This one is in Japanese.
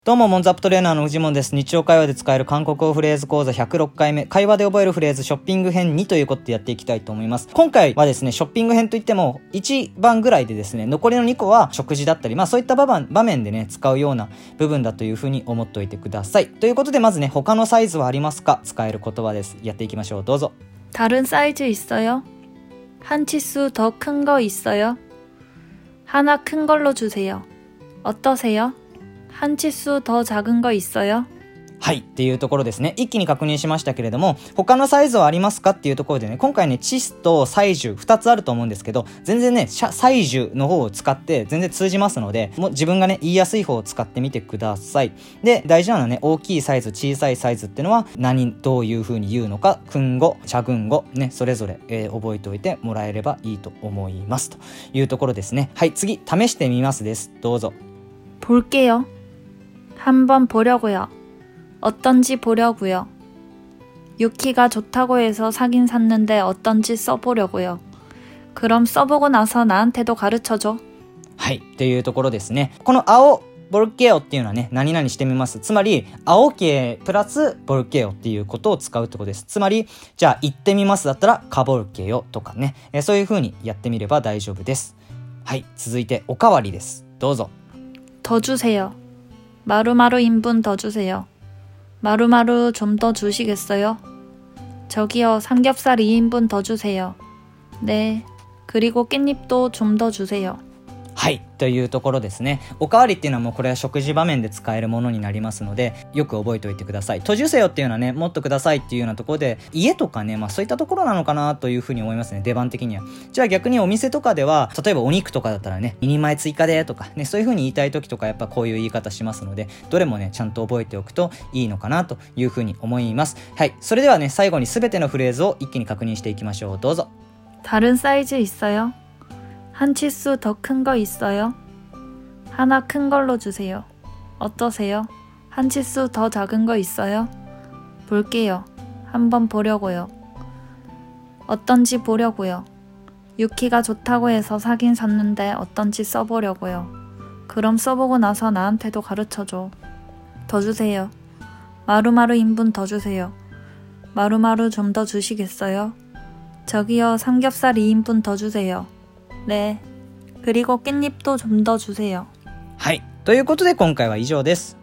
どうも、モンザップトレーナーのフジモンです。日常会話で使える韓国語フレーズ講座106回目、会話で覚えるフレーズショッピング編2ということでやっていきたいと思います。今回はですね、ショッピング編といっても1番ぐらいでですね、残りの2個は食事だったり、そういった場面でね、使うような部分だというふうに思っておいてください。ということで、まずね、他のサイズはありますか？使える言葉です。やっていきましょう。どうぞ。 다른 사이즈 있어요? 한 치수 더 큰 거 있어요? 하나 큰 걸로 주세요. 어떠세요? 한 치수 더 작은 거 있어요? はいっていうところですね。一気に確認しましたけれども、他のサイズはありますかっていうところでね、今回ね、チスとサイジュ2つあると思うんですけど、全然ね、サイジュの方を使って全然通じますので、もう自分がね、言いやすい方を使ってみてください。で、大事なのはね、大きいサイズ、小さいサイズっていうのはどういう風に言うのか、訓語、茶訓語ね、それぞれ、覚えておいてもらえればいいと思いますというところですね。はい、次試してみますです。どうぞ。 볼게요. 한번 보려고요. 어떤지 보려고요. 유키가 좋다고 해서 사긴 샀는데 어떤지 써보려고요. 그럼 써보고 나서 나한테도 가르쳐줘. はい、っていうところですね。この青ボルケオっていうのはね、何々してみます。つまり、青系プラスボルケオっていうことを使うってことです。つまり、じゃあ行ってみますだったら、カボルケオとかね、そういう風にやってみれば大丈夫です。はい、続いておかわりです。どうぞ。 더 주세요. 마루마루 인분 더 주세요. 마루마루 좀 더 주시겠어요? 저기요, 삼겹살 2인분 더 주세요. 네, 그리고 깻잎도 좀 더 주세요. はい、というところですね。おかわりっていうのはもうこれは食事場面で使えるものになりますので、よく覚えておいてください。閉じせよっていうのはね、もっとくださいっていうようなところで、家とかね、そういったところなのかなというふうに思いますね、出番的には。じゃあ逆にお店とかでは、例えばお肉とかだったらね、2人前追加でとかね、そういうふうに言いたい時とかやっぱこういう言い方しますので、どれもね、ちゃんと覚えておくといいのかなというふうに思います。はい、それではね、最後に全てのフレーズを一気に確認していきましょう。どうぞ。 다른 사이즈 있어요? 한 치수 더 큰 거 있어요? 하나 큰 걸로 주세요. 어떠세요? 한 치수 더 작은 거 있어요? 볼게요. 한번 보려고요. 어떤지 보려고요. 유키가 좋다고 해서 사긴 샀는데 어떤지 써보려고요. 그럼 써보고 나서 나한테도 가르쳐줘. 더 주세요. 마루마루 인분 더 주세요. 마루마루 좀 더 주시겠어요? 저기요, 삼겹살 2인분 더 주세요. 네, 그리고 깻잎도 좀 더 주세요. はい。ということで今回は以上です。